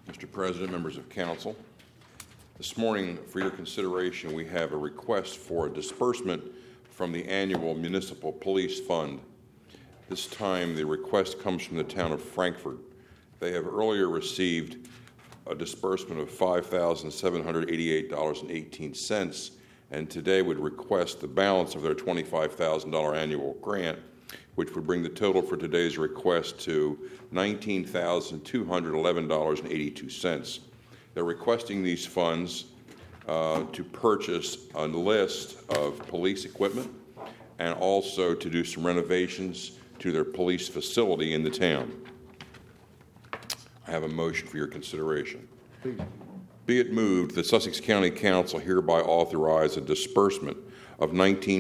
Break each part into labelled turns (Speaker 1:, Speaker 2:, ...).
Speaker 1: Mr. President, members of council, this morning for your consideration we have a request for a disbursement from the annual municipal police fund. This time the request comes from the town of Frankfort. They have earlier received a disbursement of $5,788.18 and today would request the balance of their $25,000 annual grant, which would bring the total for today's request to $19,211.82. They're requesting these funds to purchase a list of police equipment and also to do some renovations to their police facility in the town. I have a motion for your consideration.
Speaker 2: Please.
Speaker 1: Be it moved that Sussex County Council hereby authorize a disbursement of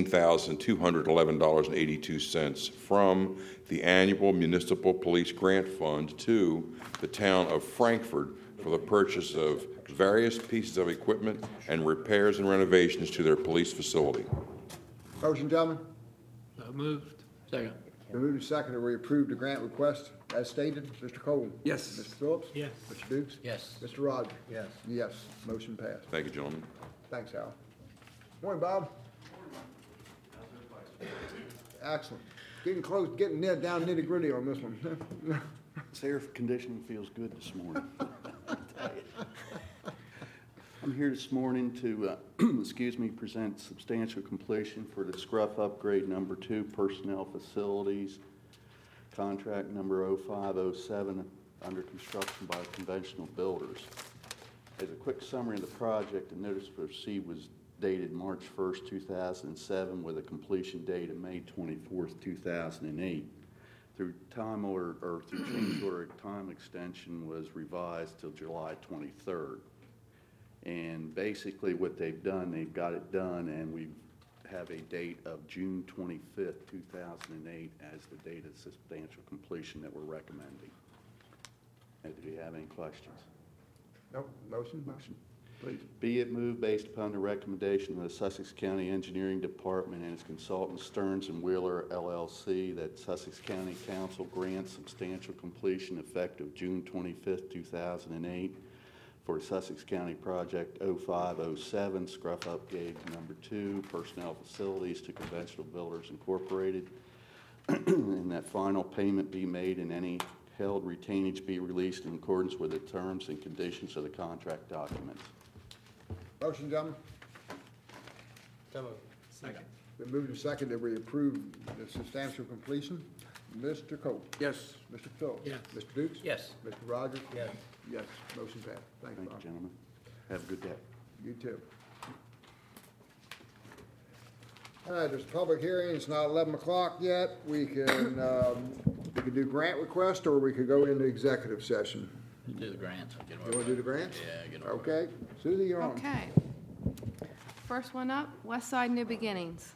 Speaker 1: $19,211.82 from the annual municipal police grant fund to the town of Frankfort for the purchase of various pieces of equipment and repairs and renovations to their police facility.
Speaker 2: Motion, gentlemen.
Speaker 3: So moved. Second.
Speaker 2: Been moved and seconded. We approve the grant request as stated. Mr. Cole?
Speaker 3: Yes.
Speaker 2: Mr. Phillips?
Speaker 3: Yes.
Speaker 2: Mr. Dukes?
Speaker 3: Yes.
Speaker 2: Mr. Rogers?
Speaker 3: Yes.
Speaker 2: Yes. Motion passed.
Speaker 1: Thank you, gentlemen.
Speaker 2: Thanks, Hal. Morning, Bob. Excellent. Getting close, getting down nitty gritty on this one.
Speaker 4: This air conditioning feels good this morning. I'm here this morning to, present substantial completion for the Scruff Upgrade Number 2 Personnel Facilities, contract number 0507, under construction by Conventional Builders. As a quick summary of the project, the notice to proceed was dated March 1st, 2007, with a completion date of May 24th, 2008. Through time order, or through change order, time extension was revised till July 23rd. And basically what they've done, they've got it done, and we have a date of June 25th, 2008 as the date of substantial completion that we're recommending. And do you have any questions?
Speaker 2: Nope. Motion? Motion. Please.
Speaker 4: Be it moved based upon the recommendation of the Sussex County Engineering Department and its consultant Stearns and Wheeler LLC that Sussex County Council grants substantial completion effective June 25th, 2008 for Sussex County Project 0507 Scruff Upgrade Number 2 Personnel Facilities to Conventional Builders Incorporated, and that final payment be made and any held retainage be released in accordance with the terms and conditions of the contract documents.
Speaker 2: Motion, gentlemen.
Speaker 3: So moved. Second.
Speaker 2: Been moved and seconded that we approve the substantial completion. Mr. Cole?
Speaker 3: Yes.
Speaker 2: Mr. Phillips?
Speaker 3: Yes.
Speaker 2: Mr. Dukes?
Speaker 3: Yes.
Speaker 2: Mr. Rogers?
Speaker 3: Yes.
Speaker 2: Yes. Motion passed. Thanks,
Speaker 4: Thank
Speaker 2: Bob.
Speaker 4: you, gentlemen. Have a good day.
Speaker 2: You too. All right, there's a public hearing. It's not 11 o'clock yet. We can do grant request, or we could go into executive session.
Speaker 5: Do the grants.
Speaker 2: You want to do the grants?
Speaker 5: Yeah, get over.
Speaker 2: Okay. Susie, you're on.
Speaker 6: Okay. First one up, West Side New Beginnings.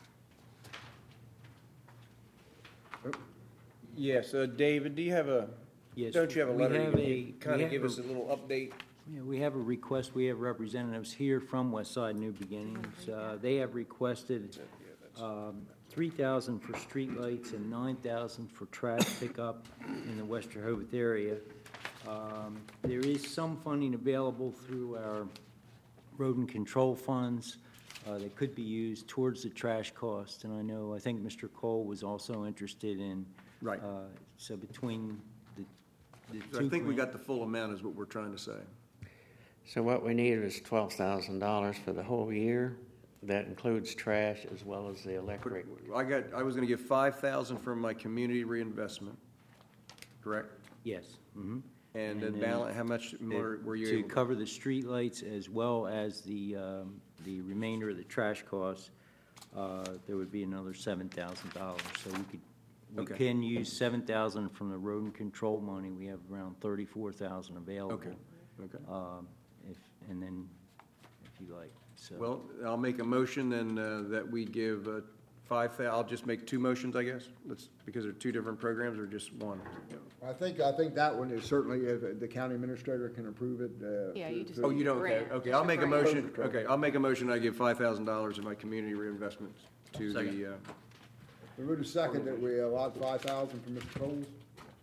Speaker 7: Yes, David, do you have a,
Speaker 8: Yes,
Speaker 7: don't you have a
Speaker 8: we
Speaker 7: letter?
Speaker 8: have
Speaker 7: You can kind
Speaker 8: we
Speaker 7: of give
Speaker 8: have
Speaker 7: us a little update?
Speaker 8: Yeah, we have a request. We have representatives here from Westside New Beginnings. They have requested 3,000 for streetlights and 9,000 for trash pickup in the West Rehoboth area. There is some funding available through our road and control funds that could be used towards the trash cost. And I think Mr. Cole was also interested in.
Speaker 7: Right.
Speaker 8: So between the
Speaker 7: So
Speaker 8: two
Speaker 7: I think we
Speaker 8: grants-
Speaker 7: got the full amount is what we're trying to say.
Speaker 9: So what we needed was $12,000 for the whole year. That includes trash as well as the electric.
Speaker 7: I was gonna give 5,000 from my community reinvestment, correct?
Speaker 8: Yes. Mm-hmm.
Speaker 7: And then
Speaker 8: then
Speaker 7: balance, how much more were you
Speaker 8: To
Speaker 7: able?
Speaker 8: cover the streetlights as well as the remainder of the trash costs, there would be another $7,000. So we
Speaker 7: Okay.
Speaker 8: can use $7,000 from the road and control money. We have around $34,000 available.
Speaker 7: Okay.
Speaker 8: And then, if you like, so.
Speaker 7: Well, I'll make a motion then that we give 5,000, I'll just make two motions, I guess, because they're two different programs or just one?
Speaker 2: I think that one is certainly, if the county administrator can approve it.
Speaker 6: Yeah, you just.
Speaker 7: Oh, you don't, okay,
Speaker 6: Grant.
Speaker 7: okay, I'll make a
Speaker 6: Grant.
Speaker 7: motion, okay, I'll make a motion, I give $5,000 in my community reinvestment to the,
Speaker 2: We moved a second that we allot 5,000 from Mr. Coles.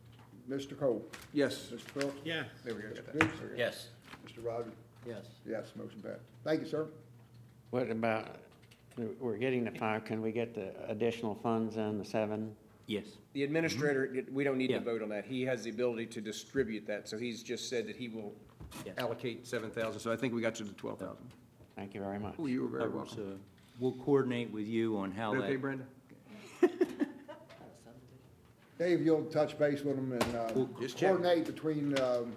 Speaker 2: Mr. Cole?
Speaker 7: Yes.
Speaker 2: Mr. Phillips?
Speaker 3: Yes.
Speaker 7: There we go. Got that.
Speaker 2: Dukes?
Speaker 3: Yes.
Speaker 2: Mr. Rogers?
Speaker 3: Yes.
Speaker 2: Yes, motion passed. Thank you, sir.
Speaker 9: What about, we're getting the 5, can we get the additional funds in the 7?
Speaker 8: Yes.
Speaker 7: The administrator, we don't need to
Speaker 8: Yeah.
Speaker 7: vote on that. He has the ability to distribute that, so he's just said that he will
Speaker 8: Yes.
Speaker 7: allocate 7,000, so I think we got you to 12,000.
Speaker 9: Thank you very much.
Speaker 7: Oh, you were very
Speaker 8: That was,
Speaker 7: welcome.
Speaker 8: we'll coordinate with you on how
Speaker 7: Okay,
Speaker 8: that,
Speaker 7: Brenda?
Speaker 2: Dave, you'll touch base with them and
Speaker 7: Just check.
Speaker 2: coordinate between,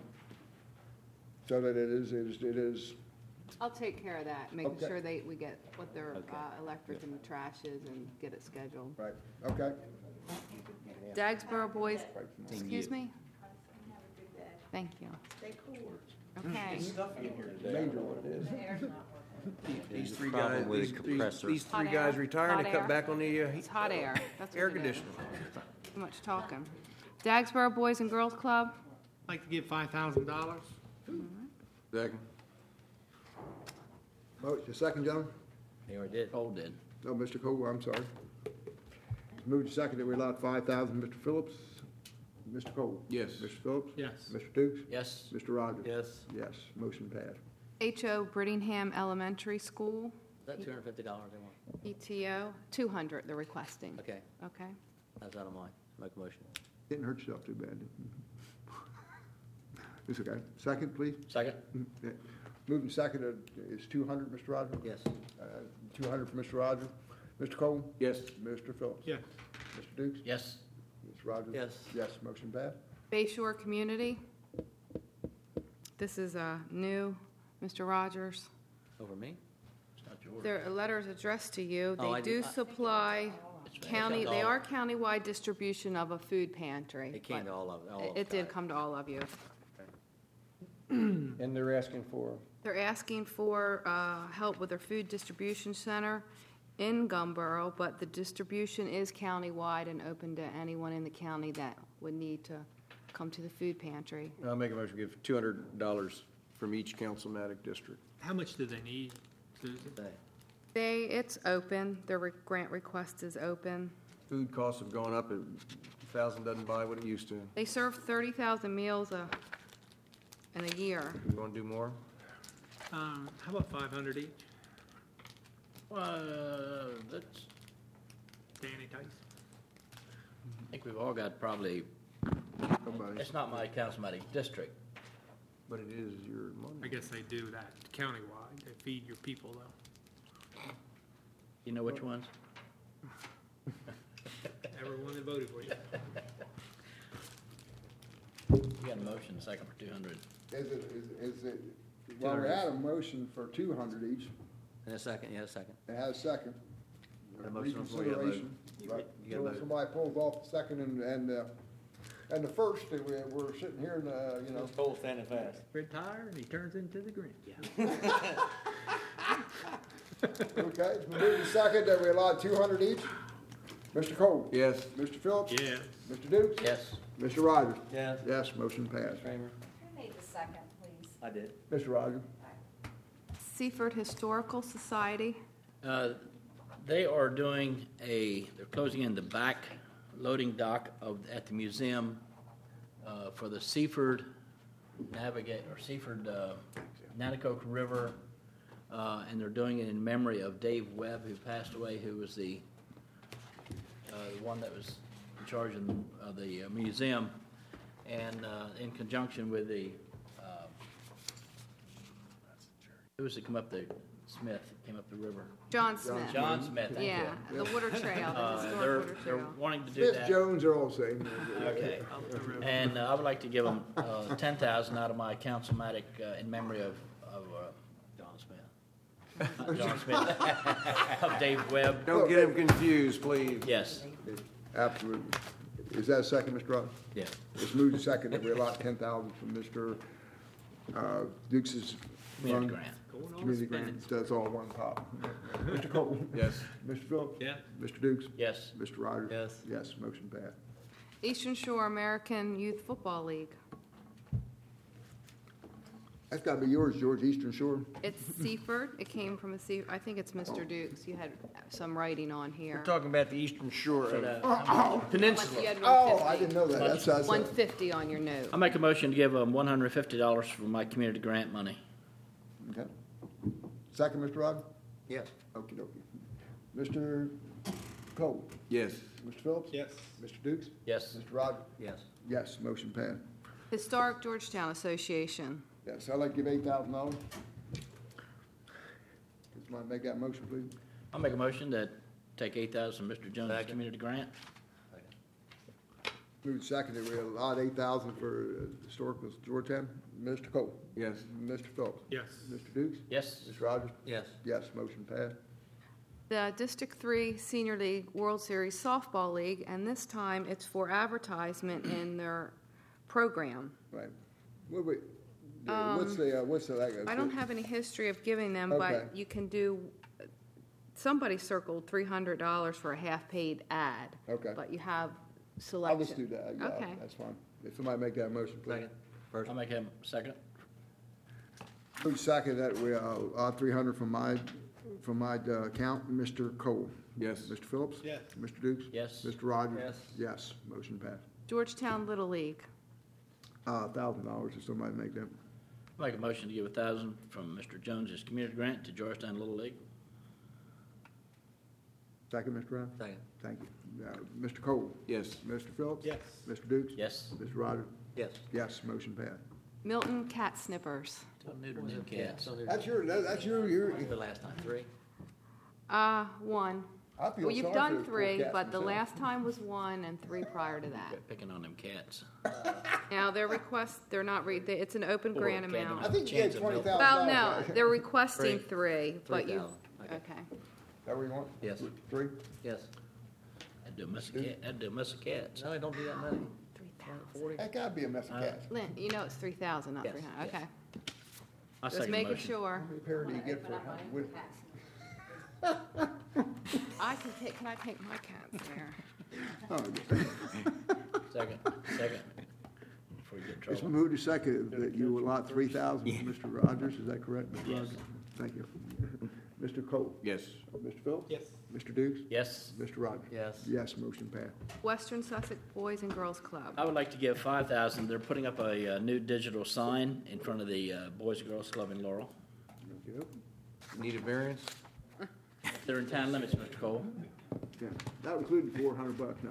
Speaker 2: so that it is,
Speaker 6: I'll take care of that, making
Speaker 2: Okay.
Speaker 6: sure we get what their
Speaker 8: Okay.
Speaker 6: electric and trash is and get it scheduled.
Speaker 2: right, okay.
Speaker 6: Dagsboro Boys,
Speaker 8: Thank
Speaker 6: excuse
Speaker 8: you.
Speaker 6: me? Thank you. Okay.
Speaker 2: Major one it is.
Speaker 7: These
Speaker 8: a
Speaker 7: three
Speaker 8: problem
Speaker 7: guys,
Speaker 8: with a
Speaker 7: these
Speaker 8: compressor.
Speaker 7: three
Speaker 6: Hot
Speaker 7: guys
Speaker 6: air.
Speaker 7: retiring to
Speaker 6: Hot
Speaker 7: cut
Speaker 6: air.
Speaker 7: back on the
Speaker 6: It's hot air. That's what
Speaker 7: air
Speaker 6: it is.
Speaker 7: conditioning.
Speaker 6: Too much talking. Dagsboro Boys and Girls Club,
Speaker 3: Like to give $5,000?
Speaker 7: Second.
Speaker 2: Motion, second, gentlemen?
Speaker 3: They already did. Cole did.
Speaker 2: No, Mr. Cole, I'm sorry. Moved to second that we allowed 5,000. Mr. Phillips? Mr. Cole?
Speaker 7: Yes.
Speaker 2: Mr. Phillips?
Speaker 3: Yes.
Speaker 2: Mr. Dukes?
Speaker 3: Yes.
Speaker 2: Mr. Rogers?
Speaker 3: Yes.
Speaker 2: Yes, motion passed.
Speaker 6: H.O. Brittingham Elementary School,
Speaker 5: Is that $250 they want?
Speaker 6: ETO, 200 they're requesting.
Speaker 5: Okay,
Speaker 6: Okay.
Speaker 5: that's out of mine. Make a motion.
Speaker 2: Didn't hurt yourself too bad, did it? It's okay. Second, please.
Speaker 5: Second?
Speaker 2: Yeah. Moving second is 200, Mr. Rogers?
Speaker 5: Yes.
Speaker 2: 200 for Mr. Rogers. Mr. Cole?
Speaker 7: Yes.
Speaker 2: Mr. Phillips?
Speaker 3: Yes.
Speaker 2: Mr. Dukes?
Speaker 5: Yes.
Speaker 2: Mr. Rogers?
Speaker 5: Yes.
Speaker 2: Yes, motion passed.
Speaker 6: Bayshore Community, this is new, Mr. Rogers.
Speaker 5: Over me? It's not yours.
Speaker 6: Their letter is addressed to you.
Speaker 5: Oh,
Speaker 6: They
Speaker 5: I
Speaker 6: do
Speaker 5: did-
Speaker 6: supply county, they
Speaker 5: all-
Speaker 6: are countywide distribution of a food pantry.
Speaker 5: It came
Speaker 6: but
Speaker 5: to all of
Speaker 6: It did come to all of you.
Speaker 7: And they're asking for?
Speaker 6: They're asking for help with their food distribution center in Gumboro, but the distribution is countywide and open to anyone in the county that would need to come to the food pantry.
Speaker 7: I'll make a motion to give $200 from each councilmatic district.
Speaker 3: How much do they need, Susan?
Speaker 6: It's open, their grant request is open.
Speaker 7: Food costs have gone up, 1,000 doesn't buy what it used to.
Speaker 6: They serve 30,000 meals in a year.
Speaker 7: You want to do more?
Speaker 3: How about 500 each?
Speaker 5: That's,
Speaker 3: Danny Tice?
Speaker 5: I think we've all got probably,
Speaker 2: Somebody.
Speaker 5: it's not my councilmatic district.
Speaker 7: But it is your
Speaker 3: I
Speaker 7: money.
Speaker 3: guess they do that countywide. They feed your people, though.
Speaker 5: You know which ones?
Speaker 3: Everyone that voted for you.
Speaker 5: You got a motion, second for 200.
Speaker 2: Is it, well, we had a motion for 200 each.
Speaker 5: And a second, yeah, a second.
Speaker 2: It has a second.
Speaker 5: Got a motion on the floor, you gotta vote.
Speaker 2: Reconsideration. Right.
Speaker 5: You gotta
Speaker 2: So
Speaker 5: vote.
Speaker 2: somebody pulls off the second and the first, and we're sitting here and,
Speaker 5: Cole standing fast.
Speaker 3: Retire and he turns into the Grinch.
Speaker 2: okay, it's been moved to second that we allowed 200 each. Mr. Cole?
Speaker 7: Yes.
Speaker 2: Mr. Phillips?
Speaker 3: Yes.
Speaker 2: Mr. Dukes?
Speaker 5: Yes.
Speaker 2: Mr. Rogers?
Speaker 5: Yes.
Speaker 2: Yes, motion passed.
Speaker 5: Kramer?
Speaker 10: Who made the second, please?
Speaker 5: I did.
Speaker 2: Mr. Rogers?
Speaker 6: Seaford Historical Society,
Speaker 5: They are doing they're closing in the back loading dock at the museum for the Seaford Nanticoke River, and they're doing it in memory of Dave Webb, who passed away, who was the one that was in charge of the museum, and in conjunction with the who was it come up the Smith came up the river?
Speaker 6: John Smith.
Speaker 5: John Smith. Thank
Speaker 6: Yeah,
Speaker 5: you.
Speaker 6: the water trail, the historic
Speaker 5: They're
Speaker 6: water trail.
Speaker 5: wanting to do
Speaker 2: Smith,
Speaker 5: that.
Speaker 2: Jones are all the same.
Speaker 5: Okay. And I would like to give them 10,000 out of my councilmatic in memory of John Smith. Not John Smith, of Dave Webb.
Speaker 7: Don't get him confused, please.
Speaker 5: Yes,
Speaker 2: Absolutely. Is that a second, Mr. Rogers?
Speaker 5: yeah.
Speaker 2: It's moved to second that we allot 10,000 from Mr. Dukes's
Speaker 5: Community
Speaker 2: fund.
Speaker 5: grant.
Speaker 3: Going on
Speaker 2: Community
Speaker 3: spending.
Speaker 2: grant, that's all one pot. Mr. Cole?
Speaker 7: Yes.
Speaker 2: Mr. Phillips?
Speaker 3: Yeah.
Speaker 2: Mr. Dukes?
Speaker 5: Yes.
Speaker 2: Mr. Rogers?
Speaker 5: Yes.
Speaker 2: Yes, motion passed.
Speaker 6: Eastern Shore American Youth Football League.
Speaker 2: That's gotta be yours, George, Eastern Shore.
Speaker 6: It's Seaford. It came from I think it's Mr. Dukes. You had some writing on here.
Speaker 7: We're talking about the eastern shore
Speaker 5: But,
Speaker 7: of
Speaker 6: You
Speaker 7: Peninsula.
Speaker 6: had
Speaker 2: Oh,
Speaker 6: 150.
Speaker 2: I didn't know that. That's,
Speaker 6: 150 on your note.
Speaker 5: I'll make a motion to give them $150 for my community grant money.
Speaker 2: okay. Second, Mr. Rod?
Speaker 7: Yes.
Speaker 2: Okey dokey. Mr. Cole?
Speaker 7: Yes.
Speaker 2: Mr. Phillips?
Speaker 3: Yes.
Speaker 2: Mr. Dukes?
Speaker 5: Yes.
Speaker 2: Mr. Rogers?
Speaker 7: Yes.
Speaker 2: Yes, motion passed.
Speaker 6: Historic Georgetown Association.
Speaker 2: Yes, I'd like to give $8,000. Somebody make that motion, please.
Speaker 5: I'll make a motion that take $8,000 from Mr. Jones' community grant.
Speaker 2: Moved seconded, we allowed $8,000 for historical Georgetown. Mr. Cole?
Speaker 7: Yes.
Speaker 2: Mr. Phillips?
Speaker 3: Yes.
Speaker 2: Mr. Dukes?
Speaker 5: Yes.
Speaker 2: Mr. Rogers?
Speaker 7: Yes.
Speaker 2: Yes, motion passed.
Speaker 6: The District 3 Senior League World Series Softball League, and this time it's for advertisement in their program.
Speaker 2: Right. What's the, like?
Speaker 6: I don't have any history of giving them,
Speaker 2: Okay.
Speaker 6: but you can do, somebody circled $300 for a half-paid ad.
Speaker 2: Okay.
Speaker 6: But you have
Speaker 2: I'll
Speaker 6: selection.
Speaker 2: just do that. Yeah,
Speaker 6: Okay.
Speaker 2: that's fine. If somebody make that motion, please.
Speaker 5: I'll make him second.
Speaker 2: Moved second that we, $300 from my account. Mr. Cole?
Speaker 7: Yes.
Speaker 2: Mr. Phillips?
Speaker 3: Yes.
Speaker 2: Mr. Dukes?
Speaker 5: Yes.
Speaker 2: Mr. Rogers?
Speaker 7: Yes.
Speaker 2: Yes, motion passed.
Speaker 6: Georgetown Little League.
Speaker 2: $1,000 if somebody make that.
Speaker 5: I'll make a motion to give $1,000 from Mr. Jones' community grant to Georgetown Little League.
Speaker 2: Second, Mr. Brown?
Speaker 7: Second.
Speaker 2: Thank you. Mr. Cole?
Speaker 7: Yes.
Speaker 2: Mr. Phillips?
Speaker 3: Yes.
Speaker 2: Mr. Dukes?
Speaker 5: Yes.
Speaker 2: Mr. Rogers?
Speaker 7: Yes.
Speaker 2: Yes, motion passed.
Speaker 6: Milton Cat Snippers.
Speaker 5: Don't neuter them cats.
Speaker 2: That's your,
Speaker 5: The last time, 3.
Speaker 6: One.
Speaker 2: I feel
Speaker 6: Well, you've
Speaker 2: sorry for
Speaker 6: done
Speaker 2: those poor
Speaker 6: 3,
Speaker 2: cats
Speaker 6: but the
Speaker 2: themselves.
Speaker 6: last time was 1 and 3 prior to that.
Speaker 5: Quit picking on them cats.
Speaker 6: Now, their request, they're not, it's an open grant
Speaker 5: cat don't
Speaker 6: amount.
Speaker 2: I think you gave
Speaker 5: Chance of milk.
Speaker 2: $20,000.
Speaker 6: Well, no,
Speaker 2: right?
Speaker 6: they're requesting 3, but you,
Speaker 5: 3,000.
Speaker 6: okay.
Speaker 2: That what you want?
Speaker 7: Yes.
Speaker 2: 3?
Speaker 7: Yes.
Speaker 5: That'd do a mess of cat, that'd do a mess of cats.
Speaker 7: No, I don't do that many.
Speaker 6: 3,000.
Speaker 2: That gotta be a mess of cats.
Speaker 6: Lynn, you know it's 3,000, not
Speaker 7: Yes,
Speaker 6: 300,
Speaker 7: yes.
Speaker 6: okay.
Speaker 5: I'll
Speaker 6: Just
Speaker 5: second the
Speaker 6: making
Speaker 5: motion.
Speaker 6: sure.
Speaker 2: How many pair do you get for it? With-
Speaker 6: Can I take my cats there?
Speaker 2: Oh,
Speaker 5: Second. Before you get in
Speaker 2: It's
Speaker 5: trouble.
Speaker 2: moved to second that you allot $3,000 to Mr. Rogers, is that correct, Mr.
Speaker 5: Yes.
Speaker 2: Rogers? Thank you. Mr. Cole?
Speaker 7: Yes.
Speaker 2: Mr. Phillips?
Speaker 3: Yes.
Speaker 2: Mr. Dukes?
Speaker 5: Yes.
Speaker 2: Mr. Rogers?
Speaker 7: Yes.
Speaker 2: Yes, motion passed.
Speaker 6: Western Sussex Boys and Girls Club.
Speaker 5: I would like to give $5,000. They're putting up a new digital sign in front of the Boys and Girls Club in Laurel.
Speaker 2: Yep.
Speaker 7: Need a variance?
Speaker 5: They're in town limits, Mr. Cole.
Speaker 2: Yeah, that included $400, no.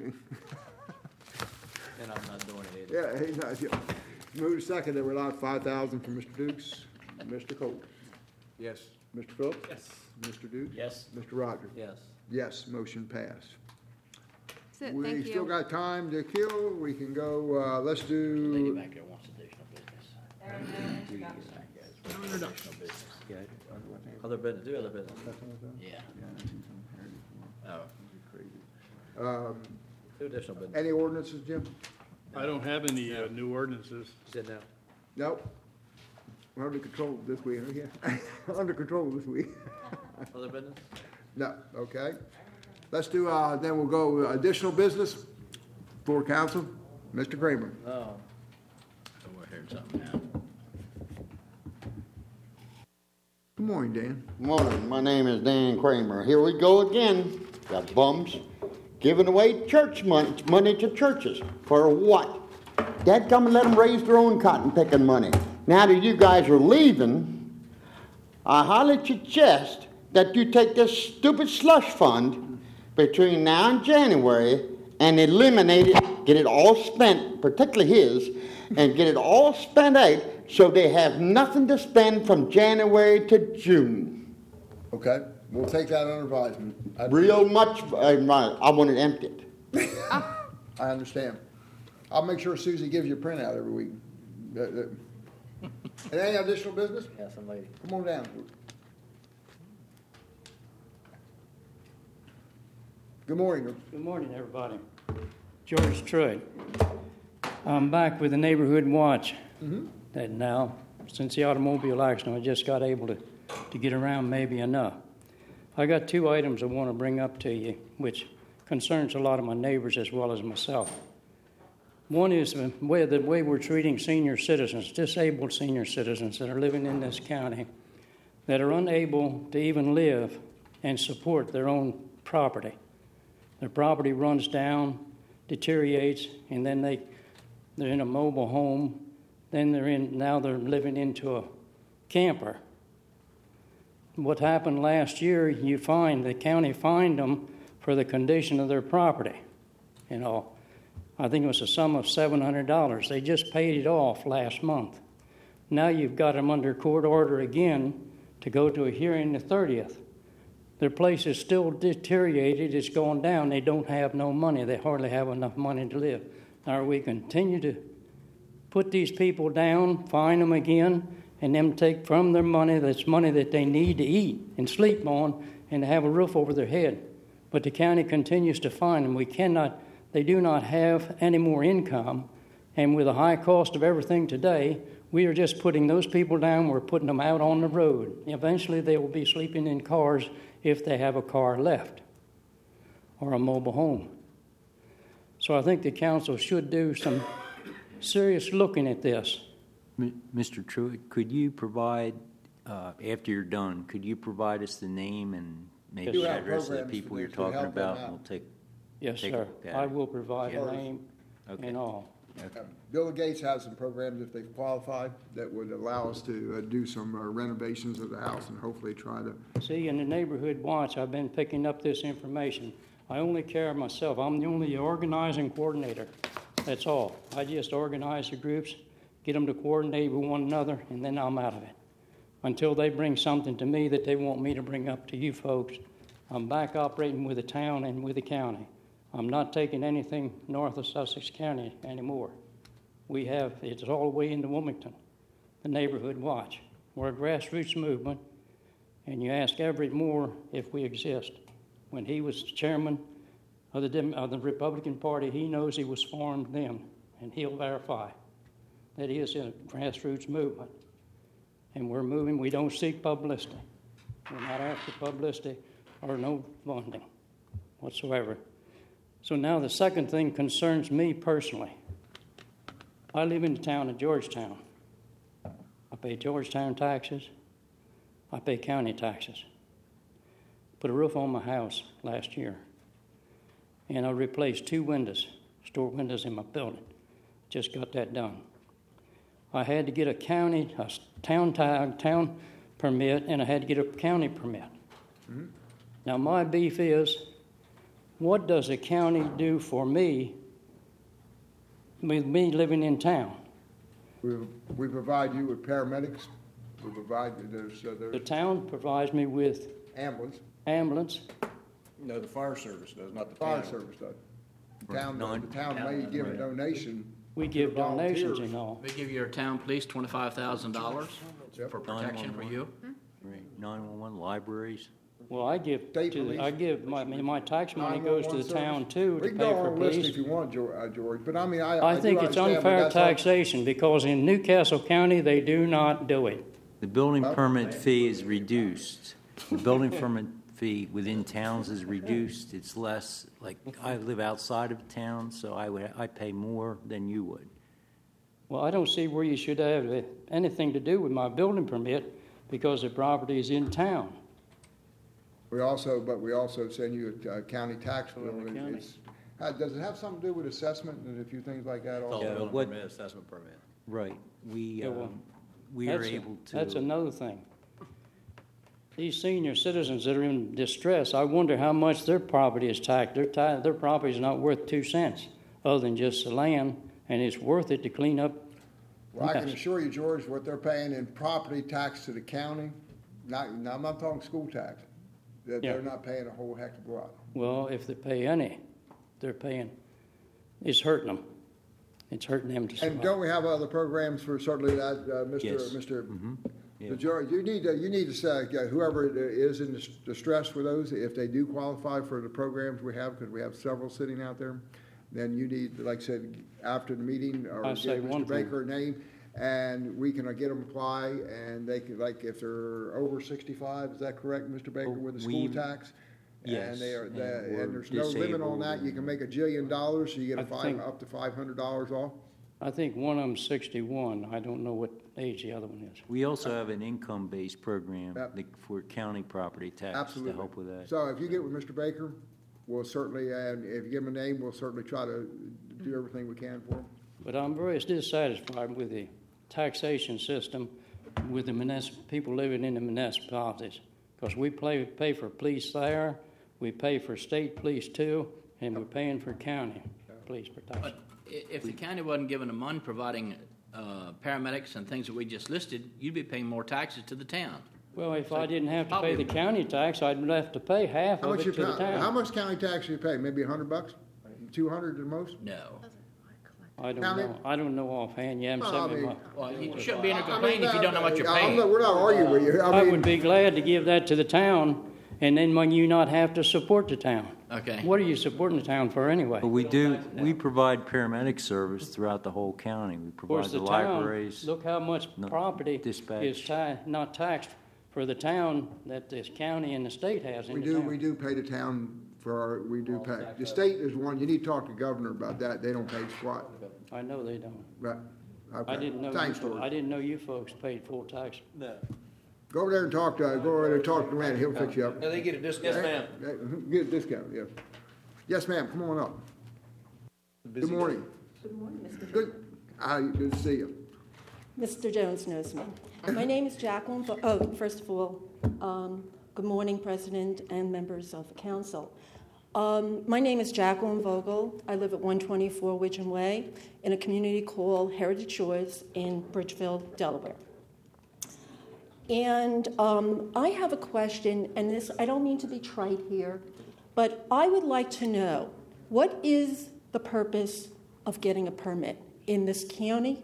Speaker 5: And I'm not doing it either.
Speaker 2: Yeah, he's not, yeah. Moved to second that we allot $5,000 for Mr. Dukes, Mr. Cole,
Speaker 7: Yes.
Speaker 2: Mr. Phillips?
Speaker 3: Yes.
Speaker 2: Mr. Dukes?
Speaker 5: Yes.
Speaker 2: Mr. Rogers?
Speaker 7: Yes.
Speaker 2: Yes, motion passed.
Speaker 6: That's it,
Speaker 2: We
Speaker 6: thank
Speaker 2: still
Speaker 6: you.
Speaker 2: got time to kill, we can go, let's
Speaker 5: Lady
Speaker 2: do,
Speaker 5: back there wants additional business. Additional business.
Speaker 7: Other business, do other business.
Speaker 5: Yeah. Oh.
Speaker 7: Do additional business.
Speaker 2: any ordinances, Jim?
Speaker 11: I don't have any new ordinances.
Speaker 7: Sit down.
Speaker 2: Nope. We're under control this week, yeah, under control this week.
Speaker 7: Other business?
Speaker 2: No, okay. Let's do, then we'll go additional business for council. Mr. Kramer.
Speaker 7: Oh.
Speaker 5: Oh, we're hearing something now.
Speaker 2: Good morning, Dan.
Speaker 12: Morning, my name is Dan Kramer. Here we go again. Got bums giving away church money to churches. For what? Dad, come and let them raise their own cotton picking money. Now that you guys are leaving, I highly suggest that you take this stupid slush fund between now and January and eliminate it, get it all spent, particularly his, and get it all spent out so they have nothing to spend from January to June.
Speaker 2: Okay, we'll take that under advisement.
Speaker 12: Real much, I want it emptied.
Speaker 2: I understand. I'll make sure Susie gives you a printout every week. And any additional business?
Speaker 7: Yeah, some lady.
Speaker 2: Come on down. Good morning.
Speaker 11: Good morning, everybody. George Truitt. I'm back with the Neighborhood Watch. That now, since the automobile accident, I just got able to get around maybe enough. I got 2 items I want to bring up to you, which concerns a lot of my neighbors as well as myself. One is the way we're treating senior citizens, disabled senior citizens that are living in this county, that are unable to even live and support their own property. Their property runs down, deteriorates, and then they're in a mobile home. Then now they're living into a camper. What happened last year, the county fined them for the condition of their property. I think it was a sum of $700. They just paid it off last month. Now you've got them under court order again to go to a hearing the 30th. Their place is still deteriorated. It's going down. They don't have no money. They hardly have enough money to live. Now, we continue to put these people down, fine them again, and them take from their money, that's money that they need to eat and sleep on and to have a roof over their head. But the county continues to fine them. They do not have any more income, and with the high cost of everything today, we are just putting those people down. We're putting them out on the road. Eventually, they will be sleeping in cars if they have a car left or a mobile home. So I think the council should do some serious looking at this.
Speaker 8: Mr. Truitt, could you provide, after you're done, could you provide us the name and maybe
Speaker 2: Do
Speaker 8: the
Speaker 2: have
Speaker 8: address of the
Speaker 2: programs
Speaker 8: people
Speaker 2: to
Speaker 8: you're
Speaker 2: help
Speaker 8: talking
Speaker 2: them
Speaker 8: about?
Speaker 2: out.
Speaker 8: And we'll take
Speaker 11: Yes,
Speaker 8: take
Speaker 11: sir.
Speaker 8: a look at
Speaker 11: I
Speaker 8: it.
Speaker 11: will provide
Speaker 8: Yeah.
Speaker 11: a name
Speaker 8: Okay.
Speaker 11: and all.
Speaker 2: Bill Gates has some programs, if they've qualified, that would allow us to do some renovations of the house and hopefully try to.
Speaker 11: See, in the neighborhood watch, I've been picking up this information. I only care myself. I'm the only organizing coordinator. That's all. I just organize the groups, get them to coordinate with one another, and then I'm out of it. Until they bring something to me that they want me to bring up to you folks, I'm back operating with the town and with the county. I'm not taking anything north of Sussex County anymore. It's all the way into Wilmington, the Neighborhood Watch. We're a grassroots movement, and you ask Everett Moore if we exist. When he was chairman of the Republican Party, he knows he was formed then, and he'll verify that he is a grassroots movement. And we're moving. We don't seek publicity. We're not after publicity or no funding whatsoever. So now the second thing concerns me personally. I live in the town of Georgetown. I pay Georgetown taxes. I pay county taxes. Put a roof on my house last year. And I replaced 2 windows, store windows in my building. Just got that done. I had to get a town permit, and I had to get a county permit. Mm-hmm. Now my beef is, what does the county do for me with me living in town?
Speaker 2: We provide you with paramedics. We provide there's
Speaker 11: The town provides me with ambulance.
Speaker 7: No, the fire service does, not the
Speaker 2: Fire
Speaker 7: town.
Speaker 2: service does. The town may give a donation.
Speaker 11: We give donations and all.
Speaker 5: They give your town police $25,000 for protection for you.
Speaker 8: Right. 911 libraries.
Speaker 11: Well, I give my tax money
Speaker 2: 911
Speaker 11: goes to the
Speaker 2: service.
Speaker 11: town too
Speaker 2: We
Speaker 11: to
Speaker 2: can
Speaker 11: pay
Speaker 2: go
Speaker 11: for
Speaker 2: on a list
Speaker 11: police.
Speaker 2: if you want, George, but I mean,
Speaker 11: I
Speaker 2: do
Speaker 11: think it's
Speaker 2: understand, but
Speaker 11: unfair
Speaker 2: that's all-
Speaker 11: taxation because in Newcastle County, they do not do it.
Speaker 8: The building permit fee is reduced. The building permit fee within towns is reduced. It's less, like, I live outside of town, so I pay more than you would.
Speaker 11: Well, I don't see where you should have anything to do with my building permit because the property is in town.
Speaker 2: We also send you a county tax bill. Does it have something to do with assessment and a few things like that also?
Speaker 8: Yeah, what-
Speaker 5: Assessment permit.
Speaker 8: Right. We are
Speaker 11: That's
Speaker 8: able to.
Speaker 11: That's another thing. These senior citizens that are in distress, I wonder how much their property is taxed. Their property is not worth 2 cents other than just the land, and it's worth it to clean up.
Speaker 2: Well, I can assure you, George, what they're paying in property tax to the county, I'm not talking school tax, that
Speaker 11: Yeah.
Speaker 2: they're not paying a whole heck of a lot.
Speaker 11: Well, if they pay any, it's hurting them. It's hurting them to survive.
Speaker 2: And don't we have other programs for certainly that,
Speaker 8: Yes.
Speaker 2: Mr.
Speaker 8: Yeah.
Speaker 2: George, you need to say, whoever is in distress for those, if they do qualify for the programs we have, because we have several sitting out there, then you need, like I said, after the meeting, or
Speaker 11: I'll say
Speaker 2: give
Speaker 11: one
Speaker 2: Mr.
Speaker 11: thing.
Speaker 2: Baker a name, and we can get them apply, and they can, like, if they're over 65, is that correct, Mr. Baker, with the school
Speaker 8: We-
Speaker 2: tax?
Speaker 8: Yes,
Speaker 2: And they are,
Speaker 8: and
Speaker 2: and
Speaker 8: we're
Speaker 2: there's no limit on
Speaker 8: disabled
Speaker 2: that. You
Speaker 8: and-
Speaker 2: can make $1 jillion, so you get up to $500 off.
Speaker 11: I think one of them's 61. I don't know what age the other one is.
Speaker 8: We also have an income-based program
Speaker 2: Yep.
Speaker 8: for county property tax to
Speaker 2: Absolutely.
Speaker 8: help with that.
Speaker 2: So if you get with Mr. Baker, we'll certainly, and if you give him a name, we'll certainly try to do everything we can for him.
Speaker 11: But I'm very dissatisfied with the taxation system with the people living in the municipalities. Because we pay for police there, we pay for state police too, and we're paying for county police protection.
Speaker 5: But if the county wasn't giving them money providing paramedics and things that we just listed, you'd be paying more taxes to the town.
Speaker 11: Well, if I didn't have to pay the county tax, I'd have to pay half of it to the town.
Speaker 2: How much county tax do you pay? Maybe $100? 200 at the most?
Speaker 5: No.
Speaker 11: I don't
Speaker 2: County?
Speaker 11: know. I don't know offhand. You haven't
Speaker 2: Well,
Speaker 11: sent me
Speaker 2: I
Speaker 11: my.
Speaker 5: Well, you shouldn't be in a complaint if you don't know what you're
Speaker 2: I'm
Speaker 5: paying.
Speaker 2: not- We're not arguing with you.
Speaker 11: I
Speaker 2: mean,
Speaker 11: would be glad to give that to the town, and then when you not have to support the town.
Speaker 5: Okay.
Speaker 11: What are you supporting the town for anyway?
Speaker 8: But we provide paramedic service throughout the whole county. We
Speaker 11: Of
Speaker 8: provide
Speaker 11: course,
Speaker 8: the
Speaker 11: the town,
Speaker 8: libraries.
Speaker 11: look how much
Speaker 8: no,
Speaker 11: property
Speaker 8: dispatch.
Speaker 11: is not taxed for the town that this county and the state has in
Speaker 2: We
Speaker 11: the
Speaker 2: do,
Speaker 11: town.
Speaker 2: we do pay the town we do pay. The state is one, you need to talk to the governor about that. They don't pay squat.
Speaker 11: I know they don't.
Speaker 2: Right. Okay.
Speaker 11: I didn't know.
Speaker 2: Thanks,
Speaker 11: I
Speaker 2: George.
Speaker 11: didn't know you folks paid full tax.
Speaker 2: Go over there and talk to the man. He'll fix you up.
Speaker 7: No, they get a discount.
Speaker 2: Yes, get a discount, yes. Yes, ma'am, come on up. Good morning.
Speaker 13: Good morning, Mr.
Speaker 2: Good, good to see you.
Speaker 13: Mr. Jones knows me. My name is Jacqueline. First of all, good morning, President and members of the council. My name is Jacqueline Vogel. I live at 124 Widgeon Way in a community called Heritage Shores in Bridgeville, Delaware. And I have a question, and this, I don't mean to be trite here, but I would like to know, what is the purpose of getting a permit in this county?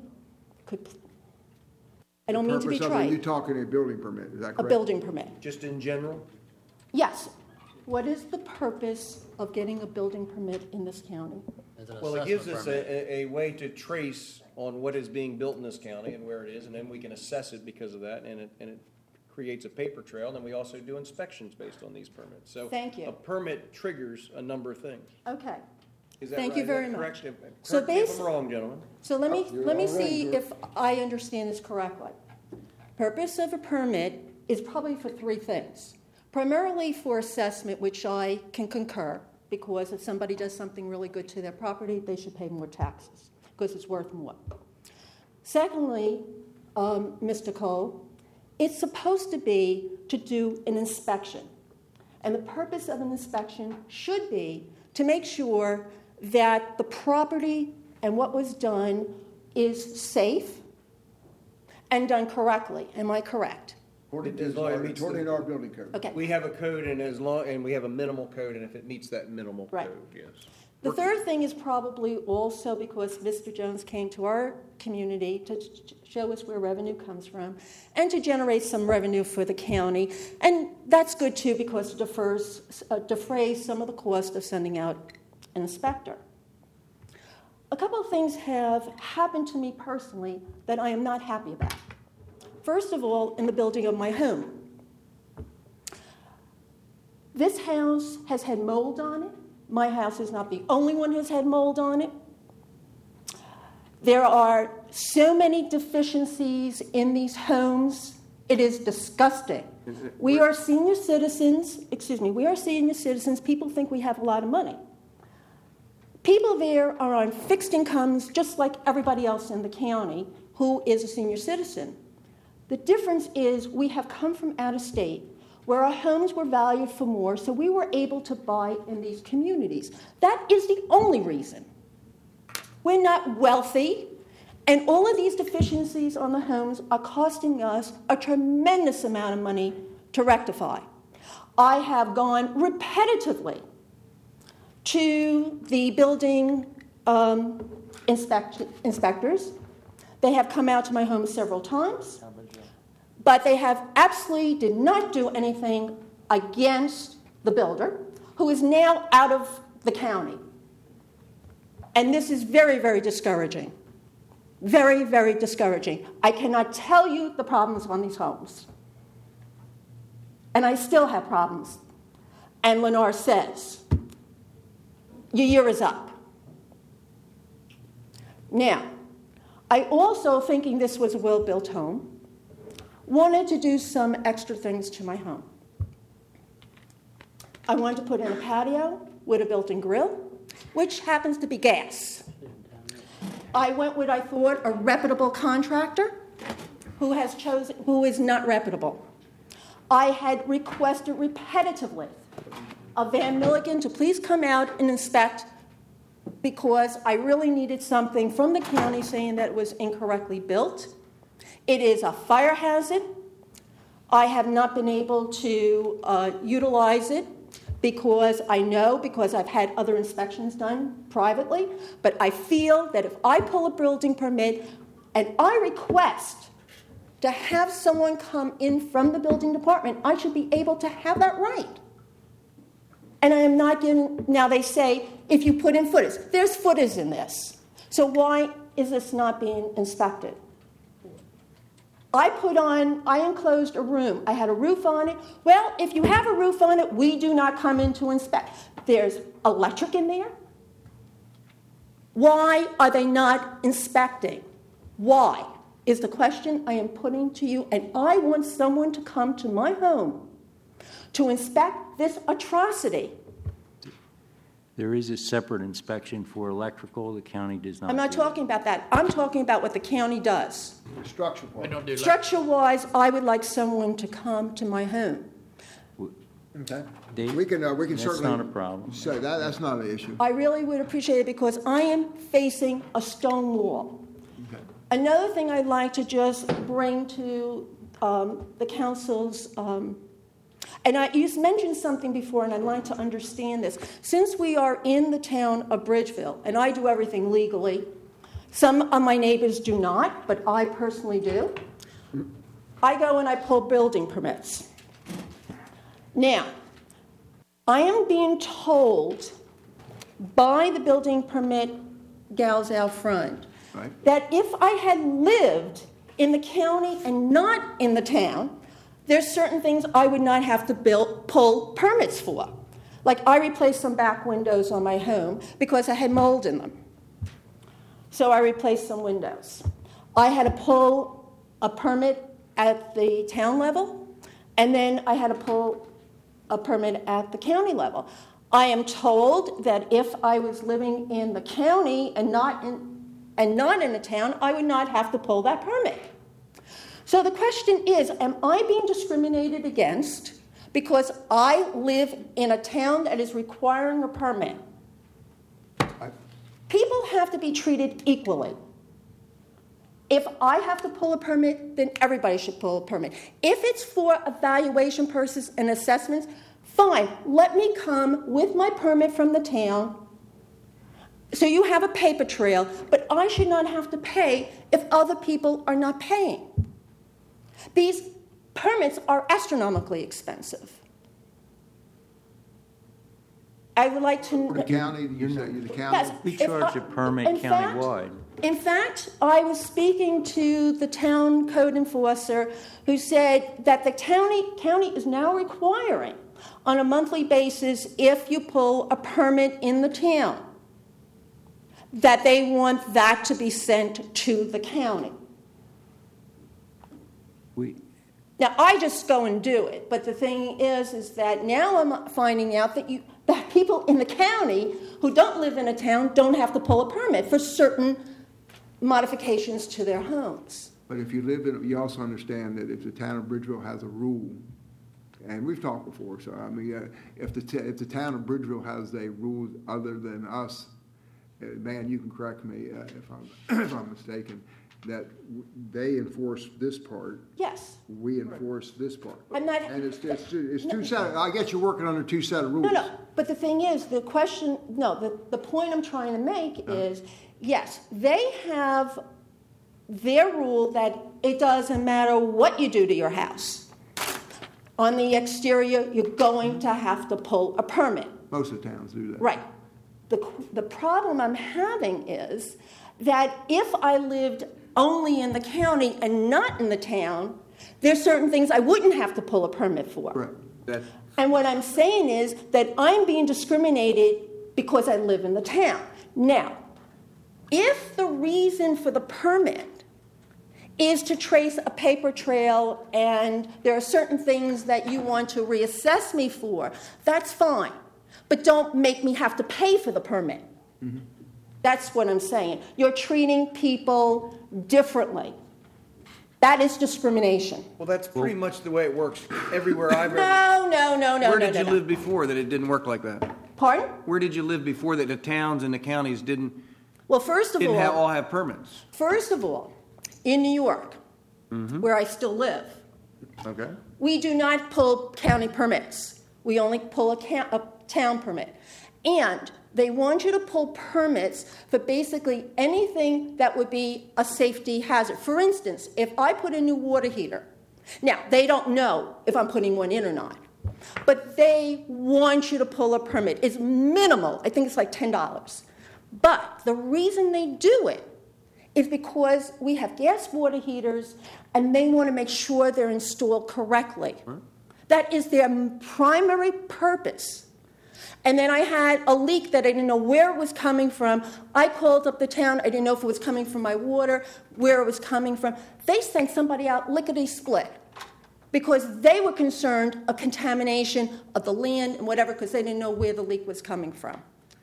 Speaker 13: I don't mean to be
Speaker 2: Purpose of it, you
Speaker 13: trite.
Speaker 2: talking a building permit, is that
Speaker 13: A
Speaker 2: correct?
Speaker 13: building permit.
Speaker 7: Just in general?
Speaker 13: Yes. What is the purpose of getting a building permit in this county?
Speaker 7: Well, it gives us a way to trace on what is being built in this county and where it is, and then we can assess it because of that, and it creates a paper trail, and then we also do inspections based on these permits. So
Speaker 13: Thank you.
Speaker 7: a permit triggers a number of things.
Speaker 13: Okay.
Speaker 7: Is that
Speaker 13: Thank
Speaker 7: right?
Speaker 13: you
Speaker 7: Is that
Speaker 13: very
Speaker 7: correct?
Speaker 13: much.
Speaker 7: Correct
Speaker 13: So
Speaker 7: me if I'm
Speaker 13: basi-
Speaker 7: wrong, gentlemen.
Speaker 13: So let me
Speaker 2: You're all
Speaker 13: see
Speaker 2: right,
Speaker 13: if I understand this correctly. Purpose of a permit is probably for three things. Primarily for assessment, which I can concur, because if somebody does something really good to their property, they should pay more taxes, because it's worth more. Secondly, Mr. Cole, it's supposed to be to do an inspection. And the purpose of an inspection should be to make sure that the property and what was done is safe and done correctly. Am I correct?
Speaker 2: According
Speaker 7: As long as it meets
Speaker 2: according
Speaker 7: the-
Speaker 2: to our building code.
Speaker 13: Okay.
Speaker 7: We have a code, and we have a minimal code, and if it meets that minimal
Speaker 13: Right.
Speaker 7: code, yes.
Speaker 13: The third thing is probably also because Mr. Jones came to our community to show us where revenue comes from and to generate some revenue for the county. And that's good too, because it defrays some of the cost of sending out an inspector. A couple of things have happened to me personally that I am not happy about. First of all, in the building of my home. This house has had mold on it. My house is not the only one who's had mold on it. There are so many deficiencies in these homes. It is disgusting. We are senior citizens. People think we have a lot of money. People there are on fixed incomes just like everybody else in the county who is a senior citizen. The difference is we have come from out of state where our homes were valued for more, so we were able to buy in these communities. That is the only reason. We're not wealthy, and all of these deficiencies on the homes are costing us a tremendous amount of money to rectify. I have gone repetitively to the building inspectors. They have come out to my home several times, but they have absolutely did not do anything against the builder, who is now out of the county. And this is very, very discouraging. Very, very discouraging. I cannot tell you the problems on these homes. And I still have problems. and Lennar says, your year is up. Now, I also, thinking this was a well-built home, wanted to do some extra things to my home. I wanted to put in a patio with a built-in grill, which happens to be gas. I went with, I thought, a reputable contractor who is not reputable. I had requested repetitively of Van Milligan to please come out and inspect because I really needed something from the county saying that it was incorrectly built. It is a fire hazard. I have not been able to utilize it because I've had other inspections done privately, but I feel that if I pull a building permit and I request to have someone come in from the building department, I should be able to have that right. And I am not getting, now they say, if you put in footers, there's footers in this. So why is this not being inspected? I enclosed a room. I had a roof on it. Well, if you have a roof on it, we do not come in to inspect. There's electric in there. Why are they not inspecting? Why is the question I am putting to you, and I want someone to come to my home to inspect this atrocity.
Speaker 8: There is a separate inspection for electrical. The county does not.
Speaker 13: I'm not talking about that. I'm talking about what the county does.
Speaker 2: Structure-wise.
Speaker 13: Structure-wise, I would like someone to come to my home.
Speaker 2: Okay.
Speaker 8: Dave,
Speaker 2: We can certainly.
Speaker 8: that's not a problem.
Speaker 2: Say that's not an issue.
Speaker 13: I really would appreciate it because I am facing a stone wall.
Speaker 2: Okay.
Speaker 13: Another thing I'd like to just bring to the council's, and you mentioned something before, and I'd like to understand this. Since we are in the town of Bridgeville, and I do everything legally, some of my neighbors do not, but I personally do, I go and I pull building permits. Now, I am being told by the building permit gals out front that if I had lived in the county and not in the town, there's certain things I would not have to pull permits for. Like I replaced some back windows on my home because I had mold in them. So I replaced some windows. I had to pull a permit at the town level, and then I had to pull a permit at the county level. I am told that if I was living in the county and not in the town, I would not have to pull that permit. So the question is, am I being discriminated against because I live in a town that is requiring a permit? People have to be treated equally. If I have to pull a permit, then everybody should pull a permit. If it's for evaluation purposes and assessments, fine. Let me come with my permit from the town so you have a paper trail, but I should not have to pay if other people are not paying. These permits are astronomically expensive. I would like to...
Speaker 2: For the county, you say the county?
Speaker 13: Yes.
Speaker 8: We charge a permit countywide.
Speaker 13: In fact, I was speaking to the town code enforcer who said that the county is now requiring on a monthly basis, if you pull a permit in the town, that they want that to be sent to the county. Now, I just go and do it, but the thing is that now I'm finding out that people in the county who don't live in a town don't have to pull a permit for certain modifications to their homes.
Speaker 2: But if you live in, you also understand that if the town of Bridgeville has a rule, and we've talked before, so I mean, if the town of Bridgeville has a rule other than us, man, you can correct me if I'm mistaken, that they enforce this part.
Speaker 13: Yes.
Speaker 2: We enforce this part.
Speaker 13: And
Speaker 2: it's two set. I guess you're working under two set of rules.
Speaker 13: No. But the thing is, the point I'm trying to make is, yes, they have their rule that it doesn't matter what you do to your house. On the exterior, you're going to have to pull a permit.
Speaker 2: Most of the towns do that.
Speaker 13: Right. The problem I'm having is that if I lived only in the county and not in the town, there's certain things I wouldn't have to pull a permit for.
Speaker 2: Right.
Speaker 13: And what I'm saying is that I'm being discriminated because I live in the town. Now, if the reason for the permit is to trace a paper trail and there are certain things that you want to reassess me for, that's fine. But don't make me have to pay for the permit. Mm-hmm. That's what I'm saying. You're treating people differently. That is discrimination.
Speaker 7: Well, that's pretty much the way it works everywhere I've ever...
Speaker 13: No.
Speaker 7: Where did you live before that it didn't work like that?
Speaker 13: Pardon?
Speaker 7: Where did you live before that the towns and the counties didn't
Speaker 13: Well, first of
Speaker 7: all have permits?
Speaker 13: First of all, in New York, where I still live,
Speaker 7: Okay.
Speaker 13: we do not pull county permits. We only pull a town permit. And they want you to pull permits for basically anything that would be a safety hazard. For instance, if I put a new water heater, now they don't know if I'm putting one in or not, but they want you to pull a permit. It's minimal. I think it's like $10. But the reason they do it is because we have gas water heaters and they want to make sure they're installed correctly. That is their primary purpose. And then I had a leak that I didn't know where it was coming from. I called up the town. I didn't know if it was coming from my water, where it was coming from. They sent somebody out lickety-split because they were concerned of contamination of the land and whatever because they didn't know where the leak was coming from.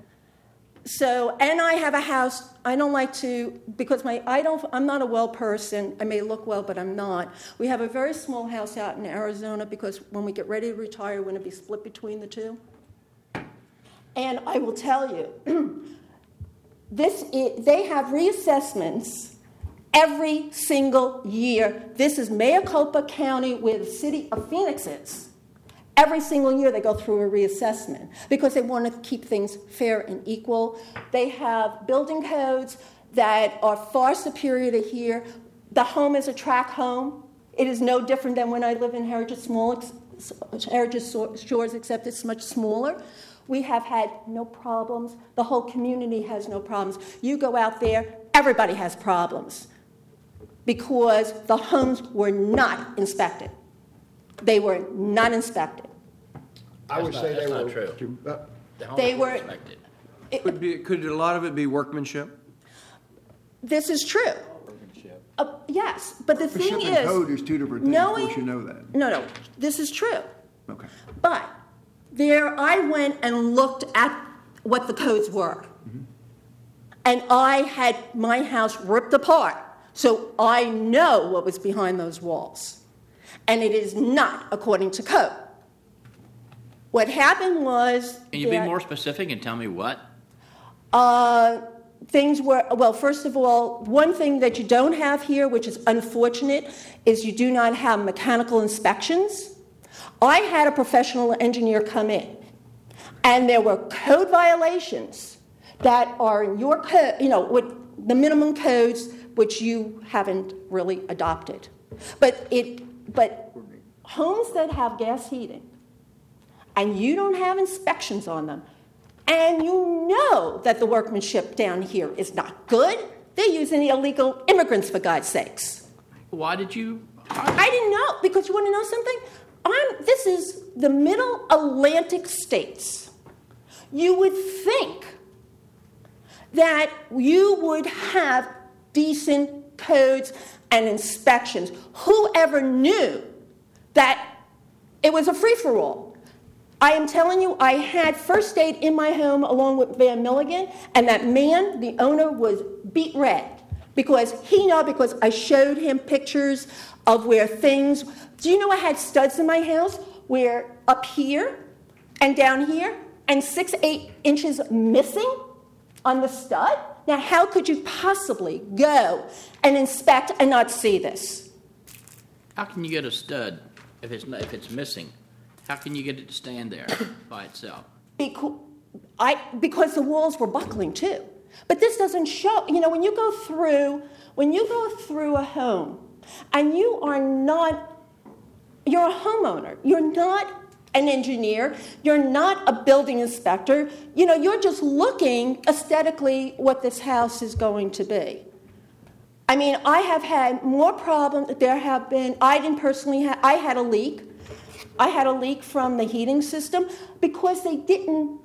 Speaker 13: So, and I have a house. I don't like to, because I'm not a well person. I may look well, but I'm not. We have a very small house out in Arizona because when we get ready to retire, we're going to be split between the two. And I will tell you, they have reassessments every single year. This is Maricopa County, where the city of Phoenix is. Every single year they go through a reassessment because they want to keep things fair and equal. They have building codes that are far superior to here. The home is a tract home. It is no different than when I live in Heritage Shores, except it's much smaller. We have had no problems. The whole community has no problems. You go out there, everybody has problems because the homes were not inspected. They were not inspected.
Speaker 5: I would say they were. That's not true.
Speaker 13: They were
Speaker 5: inspected.
Speaker 7: Could a lot of it be workmanship?
Speaker 13: This is true. Yes, but the thing
Speaker 2: Workmanship and code is two different things. Of course, you know that.
Speaker 13: No, this is true.
Speaker 2: Okay.
Speaker 13: But there, I went and looked at what the codes were, and I had my house ripped apart, so I know what was behind those walls. And it is not according to code. What happened was...
Speaker 5: Can you be more specific and tell me what?
Speaker 13: Things were... Well, first of all, one thing that you don't have here, which is unfortunate, is you do not have mechanical inspections. I had a professional engineer come in, and there were code violations that are in your code, with the minimum codes, which you haven't really adopted. But homes that have gas heating and you don't have inspections on them and you know that the workmanship down here is not good, they're using illegal immigrants, for God's sakes.
Speaker 5: Why did you...
Speaker 13: I didn't know, because you want to know something? This is the middle Atlantic states. You would think that you would have decent codes and inspections. Whoever knew that it was a free-for-all? I am telling you, I had first aid in my home along with Van Milligan, and that man, the owner, was beat red because I showed him pictures of where things... Do you know I had studs in my house where up here and down here and 6-8 inches missing on the stud? Now, how could you possibly go and inspect and not see this?
Speaker 5: How can you get a stud if it's missing? How can you get it to stand there by itself?
Speaker 13: Because the walls were buckling too. But this doesn't show. When you go through a home, and you're a homeowner. You're not an engineer. You're not a building inspector. You're just looking aesthetically what this house is going to be. I mean, I have had more problems. I had a leak. I had a leak from the heating system because they didn't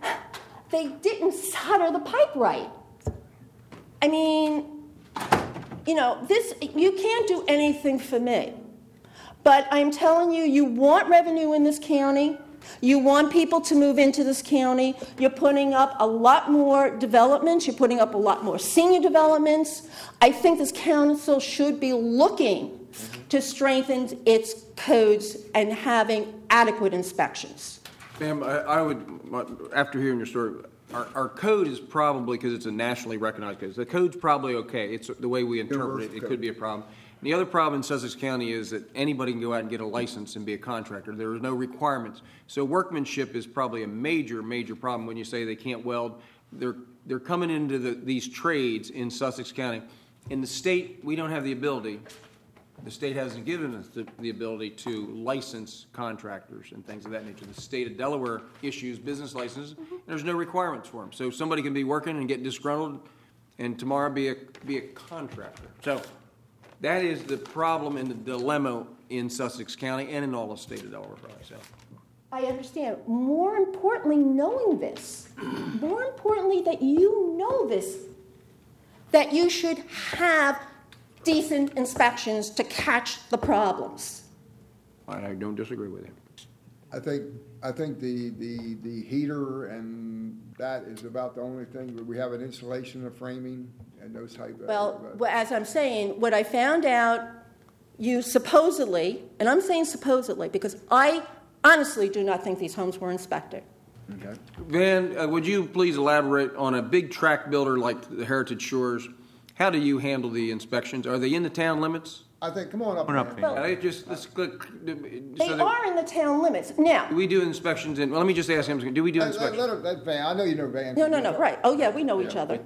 Speaker 13: solder the pipe right. I mean, you know, you can't do anything for me. But I'm telling you, you want revenue in this county. You want people to move into this county. You're putting up a lot more developments. You're putting up a lot more senior developments. I think this council should be looking to strengthen its codes and having adequate inspections.
Speaker 7: Ma'am, I would, after hearing your story, our code is probably, because it's a nationally recognized code, the code's probably okay. It's the way we interpret it. It could be a problem. And the other problem in Sussex County is that anybody can go out and get a license and be a contractor. There are no requirements. So workmanship is probably a major, major problem when you say they can't weld. They're coming into these trades in Sussex County. In the state, we don't have the ability. The state hasn't given us the ability to license contractors and things of that nature. The state of Delaware issues business licenses. And there's no requirements for them. So somebody can be working and get disgruntled and tomorrow be a contractor. So that is the problem and the dilemma in Sussex County and in all the state of Delaware, probably. So.
Speaker 13: I understand. More importantly, knowing this, more importantly that you know this, that you should have decent inspections to catch the problems.
Speaker 7: I don't disagree with you.
Speaker 2: I think the heater and that is about the only thing. We have an installation of framing and those type of.
Speaker 13: Well, as I'm saying, what I found out, you supposedly, and I'm saying supposedly because I honestly do not think these homes were inspected.
Speaker 2: Okay.
Speaker 7: Van, would you please elaborate on a big tract builder like the Heritage Shores? How do you handle the inspections? Are they in the town limits?
Speaker 2: I think, come on up.
Speaker 13: Well,
Speaker 7: Let's click.
Speaker 13: they are in the town limits. Now.
Speaker 7: Do we do inspections in, well, let me just ask him, do we do inspections?
Speaker 2: Let Van, I know you know Van.
Speaker 13: No, right. Oh, yeah, we know each other.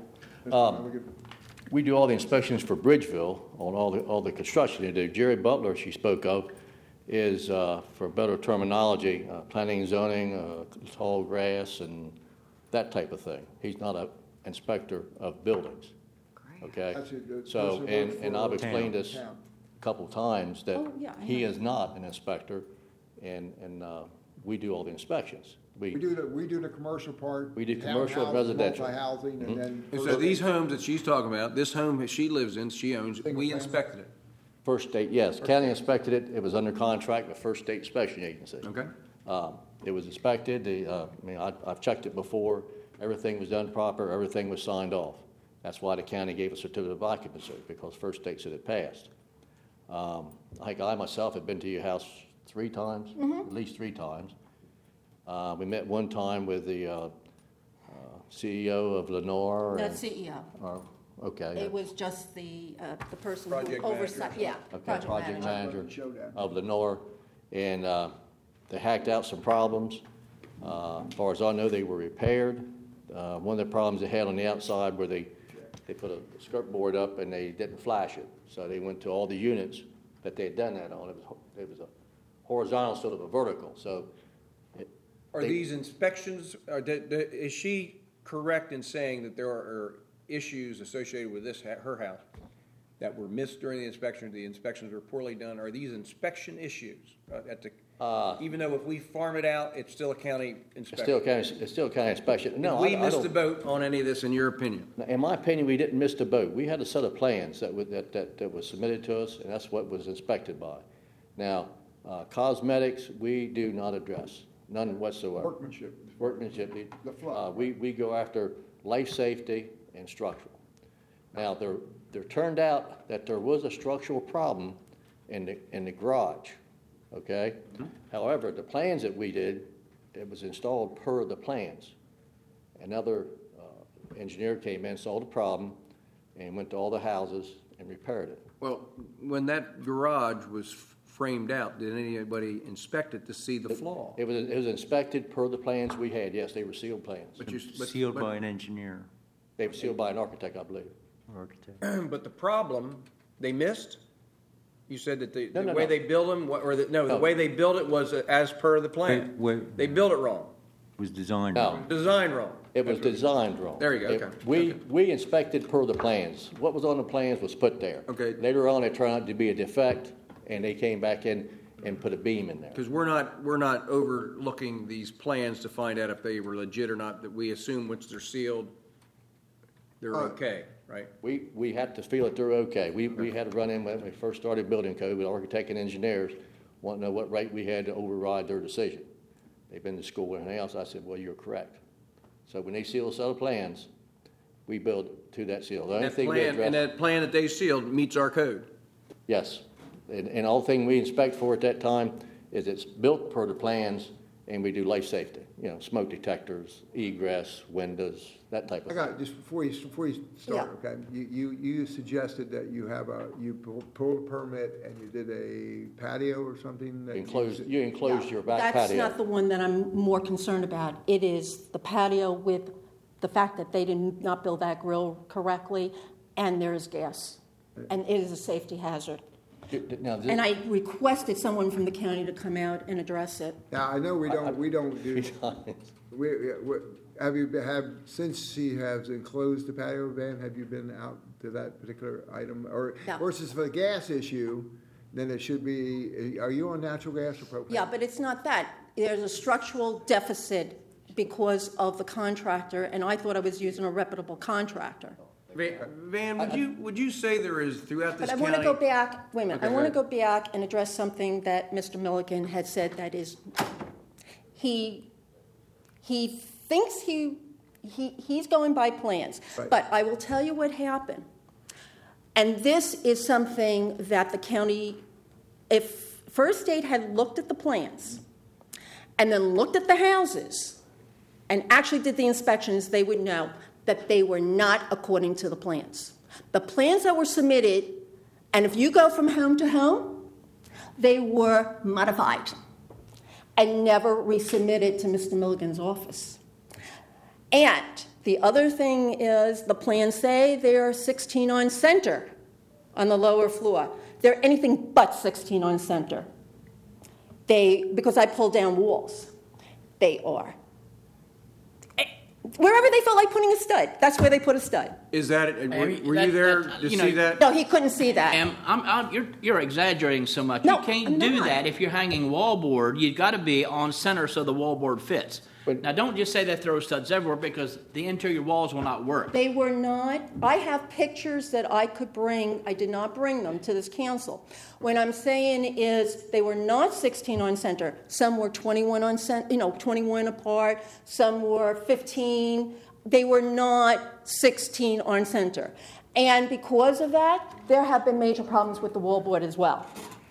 Speaker 14: We do all the inspections for Bridgeville on all the construction they do. Jerry Butler, she spoke of, is, for better terminology, planning and zoning, tall grass, and that type of thing. He's not an inspector of buildings. Okay? So, and I've explained this a couple of times that he is not an inspector, and we do all the inspections. We
Speaker 2: do the commercial part.
Speaker 14: We do commercial and residential.
Speaker 2: Multi-housing, and then.
Speaker 7: And so these homes that she's talking about, this home that she lives in, she owns, we inspected it.
Speaker 14: First state, yes. County inspected it. It was under contract with First State Inspection Agency.
Speaker 7: Okay.
Speaker 14: It was inspected. I've checked it before. Everything was done proper. Everything was signed off. That's why the county gave a certificate of occupancy, because First State said it passed. I think I myself have been to your house 3 times, at least 3 times. We met one time with the CEO of Lenore.
Speaker 13: Not CEO.
Speaker 14: Okay.
Speaker 13: It was just the person
Speaker 7: Project
Speaker 13: who oversight.
Speaker 7: manager.
Speaker 13: Yeah,
Speaker 14: Okay, project manager of Lenore, and they hacked out some problems. As far as I know, they were repaired. One of the problems they had on the outside where they put a skirt board up and they didn't flash it, so they went to all the units that they had done that on. It was a horizontal instead of a vertical. So,
Speaker 7: These inspections? Is she correct in saying that there are issues associated with her house that were missed during the inspection? The inspections were poorly done. Are these inspection issues even though if we farm it out, it's still a county inspection?
Speaker 14: It's still a county inspection. No,
Speaker 7: we missed the boat on any of this, in your opinion?
Speaker 14: In my opinion, we didn't miss the boat. We had a set of plans that was submitted to us, and that's what was inspected by. Now, cosmetics, we do not address, none whatsoever. Workmanship. We go after life safety and structural. Now, there turned out that there was a structural problem in the garage. Okay. Mm-hmm. However, the plans that we did, it was installed per the plans. Another engineer came in, saw the problem, and went to all the houses and repaired it.
Speaker 7: Well, when that garage was framed out, did anybody inspect it to see the flaw?
Speaker 14: It was inspected per the plans we had. Yes, they were sealed plans.
Speaker 8: Sealed by an engineer.
Speaker 14: They were sealed by an architect, I believe.
Speaker 7: But the problem they missed. You said that the way they build them, the way they built it was as per the plan. They built it wrong.
Speaker 8: It was designed wrong.
Speaker 7: Designed wrong.
Speaker 14: It was designed wrong.
Speaker 7: There you go.
Speaker 14: We inspected per the plans. What was on the plans was put there.
Speaker 7: Okay.
Speaker 14: Later on, it turned out to be a defect, and they came back in and put a beam in there.
Speaker 7: Because we're not overlooking these plans to find out if they were legit or not, that we assume once they're sealed, they're okay, right?
Speaker 14: We had to feel that they're okay. We had to run in when we first started building code with architect and engineers, want to know what right we had to override their decision. They've been to school and everything else. I said, well, you're correct. So when they seal a set of plans, we build to that seal. The only thing we address,
Speaker 7: And that plan that they sealed meets our code.
Speaker 14: yes. And all thing we inspect for at that time is it's built per the plans, and we do life safety, smoke detectors, egress, windows, that type of
Speaker 2: I
Speaker 14: thing.
Speaker 2: got, just before you start, okay, you suggested that you pulled a permit and you did a patio or something? That
Speaker 14: You enclosed your back patio.
Speaker 13: That's not the one that I'm more concerned about. It is the patio with the fact that they did not build that grill correctly, and there is gas. And it is a safety hazard.
Speaker 14: Now,
Speaker 13: And I requested someone from the county to come out and address it.
Speaker 2: Now, I know we don't do, since she has enclosed the patio van, have you been out to that particular item? Or
Speaker 13: No.
Speaker 2: versus for the gas issue, then it should be, are you on natural gas or propane?
Speaker 13: Yeah, but it's not that. There's a structural deficit because of the contractor, and I thought I was using a reputable contractor.
Speaker 7: Van, would you say there is throughout this
Speaker 13: But I
Speaker 7: county?
Speaker 13: want to go back, wait a minute,
Speaker 7: Okay,
Speaker 13: I want to
Speaker 7: go
Speaker 13: go back and address something that Mr. Milligan had said, that is, he thinks he's going by plans.
Speaker 2: Right.
Speaker 13: But I will tell you what happened. And this is something that the county, if First State had looked at the plans and then looked at the houses and actually did the inspections, they would know that they were not according to the plans. The plans that were submitted, and if you go from home to home, they were modified and never resubmitted to Mr. Milligan's office. And the other thing is the plans say they're 16 on center on the lower floor. They're anything but 16 on center. Because I pulled down walls, they are. Wherever they felt like putting a stud, that's where they put a stud.
Speaker 7: Is that, were you there to see that?
Speaker 13: No, he couldn't see that.
Speaker 5: And you're exaggerating so much.
Speaker 13: No,
Speaker 5: you can't
Speaker 13: I'm
Speaker 5: do
Speaker 13: not.
Speaker 5: that if you're hanging wallboard. You've got to be on center so the wallboard fits. Now, don't just say they throw studs everywhere, because the interior walls will not work.
Speaker 13: They were not. I have pictures that I could bring. I did not bring them to this council. What I'm saying is they were not 16 on center. Some were 21 on center, 21 apart. Some were 15. They were not 16 on center. And because of that, there have been major problems with the wallboard as well.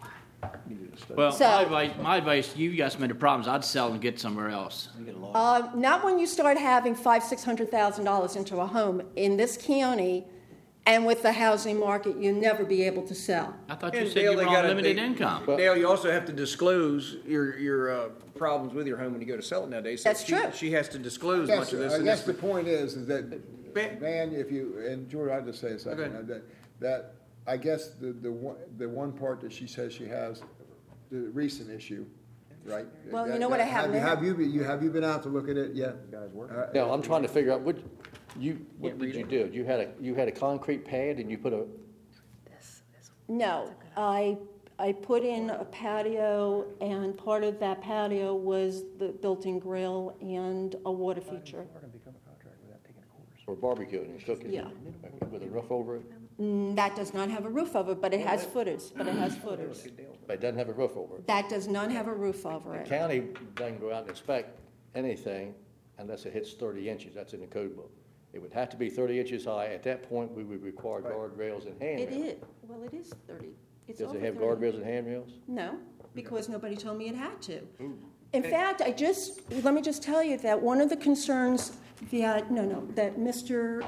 Speaker 5: Well,
Speaker 13: So-
Speaker 5: my advice, you guys made the problems, I'd sell and get somewhere else.
Speaker 13: Not when you start having $500,000-$600,000 into a home in this county, and with the housing market, you'll never be able to sell.
Speaker 5: I thought you
Speaker 7: And
Speaker 5: said
Speaker 7: Dale,
Speaker 5: you
Speaker 7: they
Speaker 5: were on
Speaker 7: gotta-
Speaker 5: limited
Speaker 7: they-
Speaker 5: income.
Speaker 7: Dale, you also have to disclose your problems with your home when you go to sell it nowadays. So
Speaker 13: That's true.
Speaker 7: She has to disclose
Speaker 2: Yes,
Speaker 7: much of this.
Speaker 2: I
Speaker 7: and
Speaker 2: guess
Speaker 7: this-
Speaker 2: the point is that,
Speaker 7: Van-
Speaker 2: Van, if you, and George, I'll just say a second,
Speaker 7: Okay.
Speaker 2: that I guess the one part that she says she has, the recent issue, right?
Speaker 13: Well, you know what I have now?
Speaker 2: Have you been out to look at it yet?
Speaker 14: No, I'm trying to figure out what did you do? You had a concrete pad and you put a,
Speaker 13: No, I put in a patio, and part of that patio was the built-in grill and a water feature.
Speaker 14: or barbecue and cooking?
Speaker 13: Yeah.
Speaker 14: With a roof over it?
Speaker 13: That does not have a roof over it, but it has footers. But
Speaker 14: But it doesn't have a roof over it.
Speaker 13: that does not have a roof over it.
Speaker 14: County doesn't go out and inspect anything unless it hits 30 inches. That's in the code book. It would have to be 30 inches high. At that point, we would require guardrails and handrails.
Speaker 13: It is. Well, it is 30. It's
Speaker 14: Does
Speaker 13: over
Speaker 14: it have
Speaker 13: 30.
Speaker 14: guardrails and handrails?
Speaker 13: No, because nobody told me it had to. In fact, let me just tell you that one of the concerns that Mr.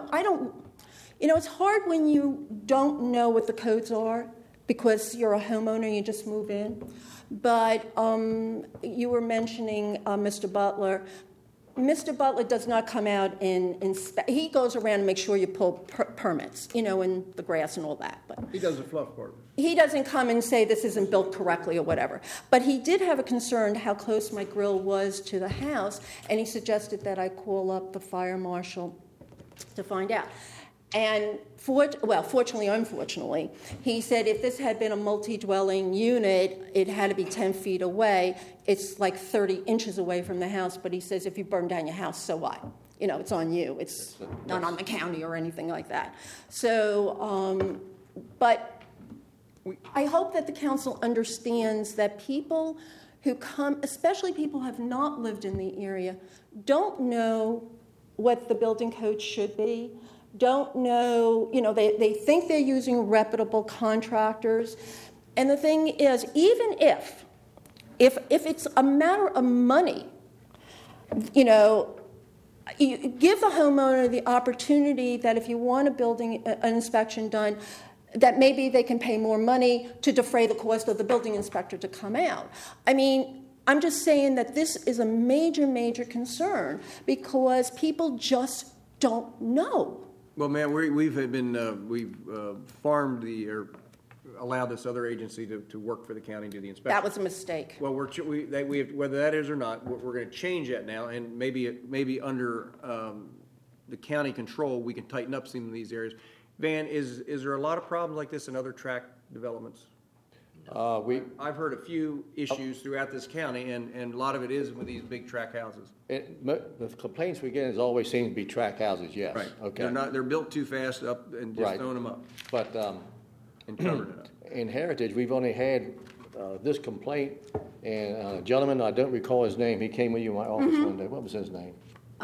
Speaker 13: It's hard when you don't know what the codes are because you're a homeowner, you just move in. But you were mentioning Mr. Butler. Mr. Butler does not come out and inspect. He goes around and makes sure you pull permits, in the grass and all that. But
Speaker 2: He does the fluff part.
Speaker 13: he doesn't come and say this isn't built correctly or whatever. But he did have a concern how close my grill was to the house, and he suggested that I call up the fire marshal to find out. And fortunately or unfortunately, he said if this had been a multi-dwelling unit, it had to be 10 feet away. It's like 30 inches away from the house, but he says if you burn down your house, so what? You know, it's on you. It's not on the county or anything like that. So, but I hope that the council understands that people who come, especially people who have not lived in the area, don't know what the building code should be, don't know, you know, they think they're using reputable contractors. And the thing is, even if it's a matter of money, you know, you give the homeowner the opportunity that if you want an inspection done, that maybe they can pay more money to defray the cost of the building inspector to come out. I mean, I'm just saying that this is a major, major concern because people just don't know.
Speaker 7: Well, ma'am, we've farmed allowed this other agency to work for the county and do the inspection.
Speaker 13: That was a mistake.
Speaker 7: Well, whether that is or not, we're going to change that now, and maybe under the county control, we can tighten up some of these areas. Van, is there a lot of problems like this in other tract developments? I've heard a few issues throughout this county, and a lot of it is with these big tract houses.
Speaker 14: The complaints we get is always seem to be tract houses, yes.
Speaker 7: Right.
Speaker 14: Okay.
Speaker 7: They're built too fast up and just throwing them up.
Speaker 14: But
Speaker 7: and covered it up.
Speaker 14: In Heritage, we've only had this complaint, and a gentleman, I don't recall his name, he came with you in my office one day. What was his name?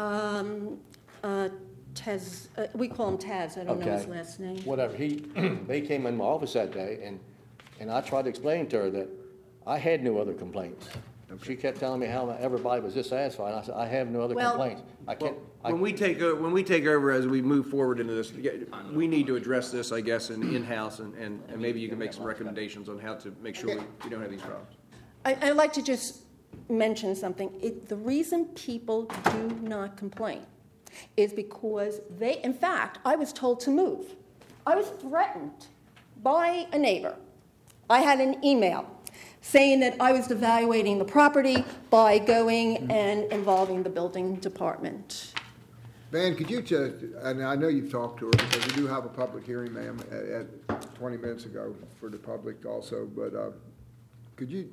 Speaker 13: Taz, we call him Taz. I don't know his last name.
Speaker 14: Whatever. They came in my office that day, and I tried to explain to her that I had no other complaints. She kept telling me how everybody was dissatisfied. I said, I have no other complaints. I can't.
Speaker 7: When we take over as we move forward into this, we need to address this, I guess, in-house, and maybe you can make some recommendations on how to make sure we don't have these problems.
Speaker 13: I'd like to just mention something. The reason people do not complain is because in fact, I was told to move. I was threatened by a neighbor. I had an email saying that I was devaluating the property by going and involving the building department.
Speaker 2: Van, could you just, and I know you've talked to her because we do have a public hearing, ma'am, at 20 minutes ago for the public also, but could you,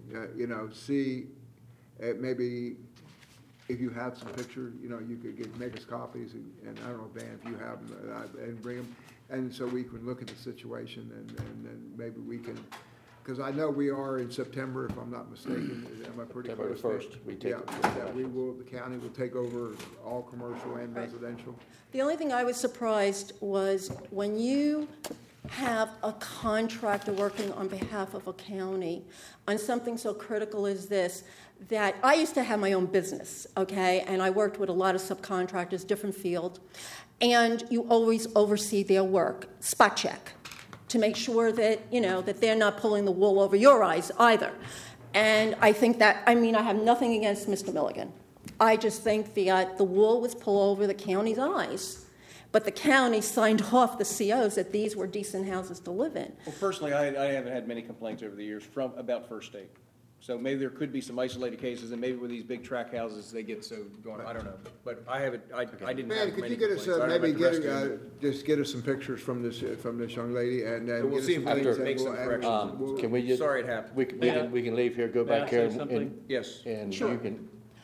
Speaker 2: see maybe if you have some pictures, you could make us copies, and I don't know, Van, if you have them, and bring them, and so we can look at the situation, and then maybe we can, because I know we are in September, if I'm not mistaken. Am I pretty
Speaker 14: September
Speaker 2: close?
Speaker 14: 1st, we take
Speaker 2: the county will take over all commercial and residential.
Speaker 13: The only thing I was surprised was when you have a contractor working on behalf of a county on something so critical as this, that I used to have my own business, okay, and I worked with a lot of subcontractors, different field, and you always oversee their work, spot check, to make sure that, that they're not pulling the wool over your eyes either. And I think that, I have nothing against Mr. Milligan. I just think the wool was pulled over the county's eyes. But the county signed off the COs that these were decent houses to live in.
Speaker 7: Well, personally, I haven't had many complaints over the years about First State. So maybe there could be some isolated cases, and maybe with these big tract houses, they get so going. I don't know, but I haven't. I didn't
Speaker 2: Man,
Speaker 7: have
Speaker 2: could
Speaker 7: many
Speaker 2: you get us
Speaker 7: complaints.
Speaker 2: just get us some pictures from this young lady, and
Speaker 7: we'll see if we can make some corrections.
Speaker 14: Can we just?
Speaker 7: Sorry it happened.
Speaker 14: We can leave here, go back here, and
Speaker 7: yes,
Speaker 14: and
Speaker 13: sure.
Speaker 14: You can.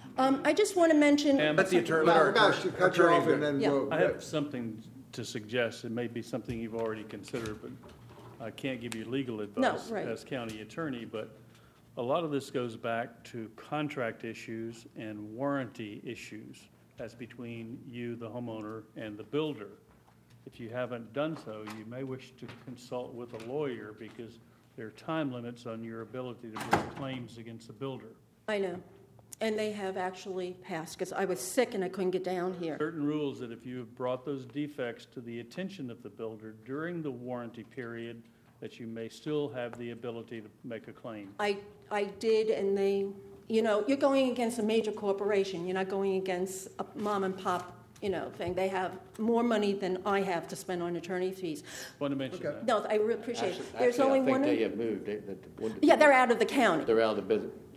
Speaker 13: I just want to mention.
Speaker 7: Let the attorney.
Speaker 2: Cut you off, and then
Speaker 15: I have something to suggest. It may be something you've already considered, but I can't give you legal advice as county attorney. But a lot of this goes back to contract issues and warranty issues. That's between you, the homeowner, and the builder. If you haven't done so, you may wish to consult with a lawyer because there are time limits on your ability to bring claims against the builder.
Speaker 13: I know. And they have actually passed because I was sick and I couldn't get down here.
Speaker 15: Certain rules that if you have brought those defects to the attention of the builder during the warranty period, that you may still have the ability to make a claim.
Speaker 13: I did, and they, you're going against a major corporation. You're not going against a mom and pop, thing. They have more money than I have to spend on attorney fees.
Speaker 15: Want to mention that?
Speaker 13: No, I really appreciate it. There's
Speaker 14: only
Speaker 13: one.
Speaker 14: They have moved.
Speaker 13: Yeah, they're out of the county.
Speaker 14: They're out of the business.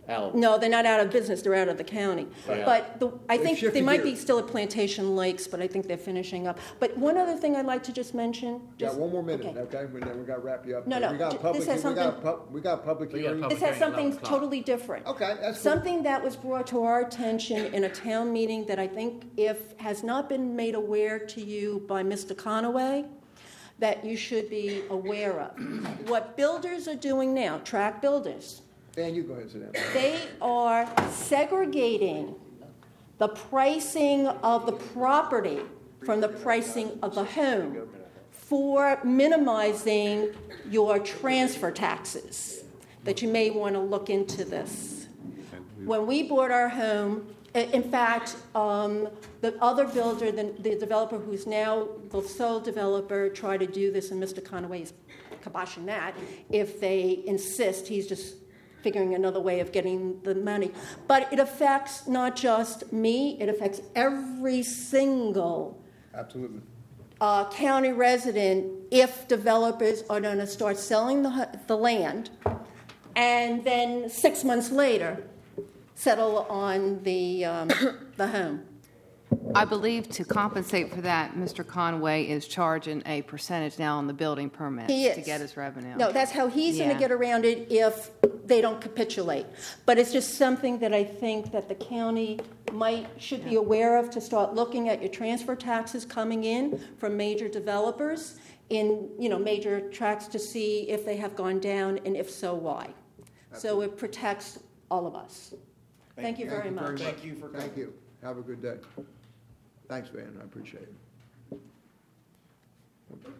Speaker 14: out.
Speaker 13: No, they're not out of business, they're out of the county.
Speaker 14: Right.
Speaker 13: But I
Speaker 2: They've
Speaker 13: think they
Speaker 2: shifted
Speaker 13: might be
Speaker 2: gears.
Speaker 13: still at Plantation Lakes, but I think they're finishing up. But one other thing I'd like to just mention.
Speaker 2: Got one more minute, okay? We got to wrap you up.
Speaker 13: No, no,
Speaker 2: We got a public,
Speaker 13: this has
Speaker 2: we got a
Speaker 13: something-
Speaker 2: we got a public hearing.
Speaker 13: This has something totally different.
Speaker 2: Okay, that's cool.
Speaker 13: Something that was brought to our attention in a town meeting that I think has not been made aware to you by Mr. Conaway, that you should be aware of. What builders are doing now, tract builders,
Speaker 2: Dan, you go ahead and sit down.
Speaker 13: they are segregating the pricing of the property from the pricing of the home for minimizing your transfer taxes, that you may want to look into this. When we bought our home, in fact, the other builder, the developer who's now the sole developer, tried to do this, and Mr. Conaway is kiboshing that. If they insist, he's just figuring another way of getting the money. But it affects not just me, it affects every single
Speaker 2: Absolutely.
Speaker 13: county resident if developers are going to start selling the land and then 6 months later settle on the home.
Speaker 6: I believe to compensate for that, Mr. Conway is charging a percentage now on the building permits
Speaker 13: He is.
Speaker 6: to get his revenue.
Speaker 13: No, that's how he's going
Speaker 6: Yeah.
Speaker 13: to get around it if they don't capitulate. But it's just something that I think that the county should be aware of, to start looking at your transfer taxes coming in from major developers in major tracts to see if they have gone down, and if so, why. So it protects all of us. Thank you very much.
Speaker 7: Thank you for coming.
Speaker 2: Thank you. Have a good day. Thanks, Van. I appreciate it.